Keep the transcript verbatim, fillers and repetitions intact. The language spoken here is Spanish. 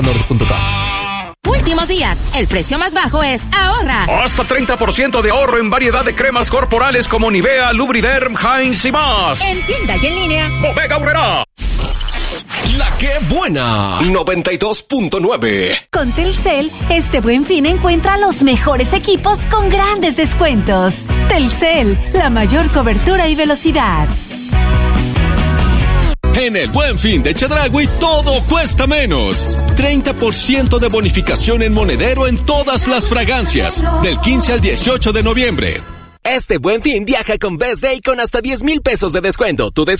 nord punto com. Últimos días, el precio más bajo es ahorra. Hasta treinta por ciento de ahorro en variedad de cremas corporales como Nivea, Lubriderm, Heinz y más. En tienda y en línea. Bodega Aurrerá. La que buena. noventa y dos punto nueve. Con Telcel, este Buen Fin encuentra los mejores equipos con grandes descuentos. Telcel, la mayor cobertura y velocidad. En el Buen Fin de Chedraui todo cuesta menos. treinta por ciento de bonificación en monedero en todas las fragancias. Del quince al dieciocho de noviembre. Este Buen Fin viaja con Best Day con hasta diez mil pesos de descuento. Tu